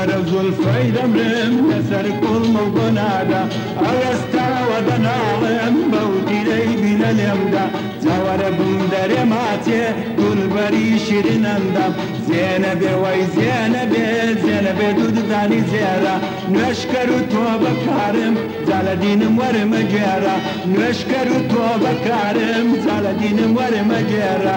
وەرە زولفەی دەمرم لەسەر کوڵم و گۆنادا ئەوەستاوە دەناڵم بەو دیرەی بینە لێمدا جاوەرە بم دەرێ ماتێ گولبەری شیرینەندام زێنە بێ وای زێنە بێ زێنە بێ دوو ددانی زێرە نوێشکەر و تۆ بەکارم جالە دینم وەرمە گێرە نوێشکەر و تۆ بەکارم جالە دینم وەرمە گێرە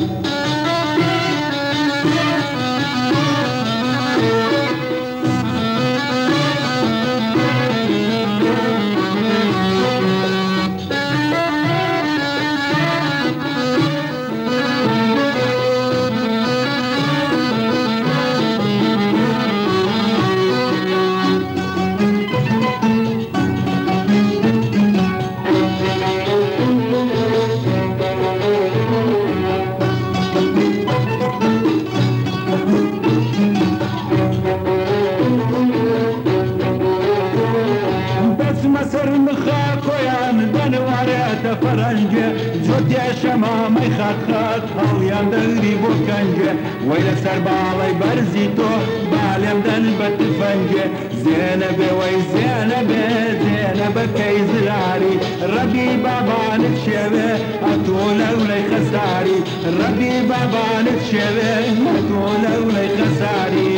فرنجه جوتی شمامەی خەتخەت هەڵیان دەگری بۆ کەنجێ وەی لەسەر باڵی بەرزی تۆ بالێم دەن بە تفەنجێ زێنە بێ وەی زێنە بێ زێنە بەکەی زراری ڕەبی بابانت شێوێ ئەتۆ لەولەی خەساری ڕەبی بابانت شێوێ ئەتۆ لەولەی خەساری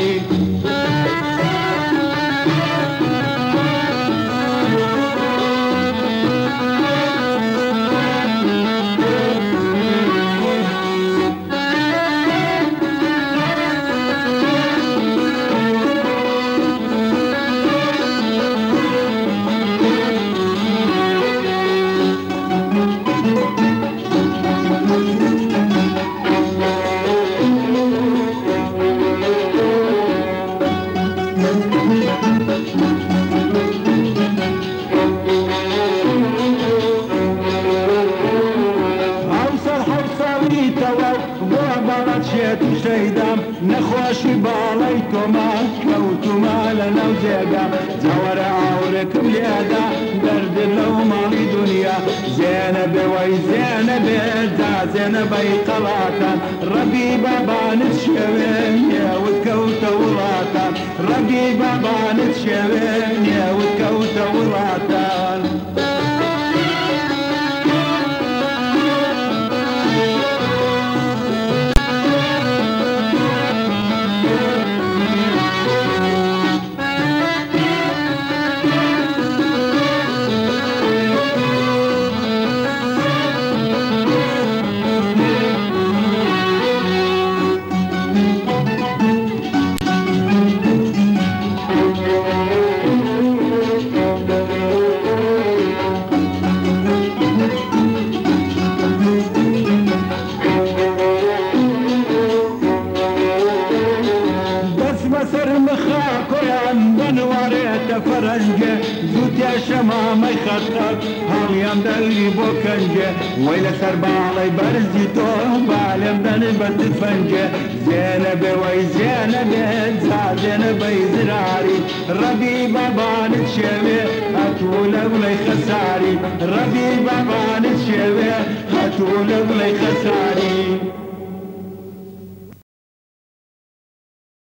نەخۆشی باڵی تۆما کەوتومە لە ناو جێگا جاوەرە ئاورێکم لێدا دەردن لەو ماڵی دنیا زێنە بێ وەی زێنە بێ جا زێنە بەی قەڵاتان ڕەبی بابانت شێوێ نێوت کەوتە وڵاتان ڕەبی بابانت شێوێ نێوت کەوتە وڵاتان فرنجه زوتیا شمامەی خەتخەت هەڵیان دەگری بۆ کەنجێ وەی لەسەر باڵی بەرزی تۆ بالێم دەن بە تفەنجێ زێنە بێ وەی زێنە بێ جا زێنە بەی زراری ڕەبی بابانت شێوێ هەتوو لەولەی خەساری ڕەبی بابانت شێوێ هەتوو لەولەی خەساری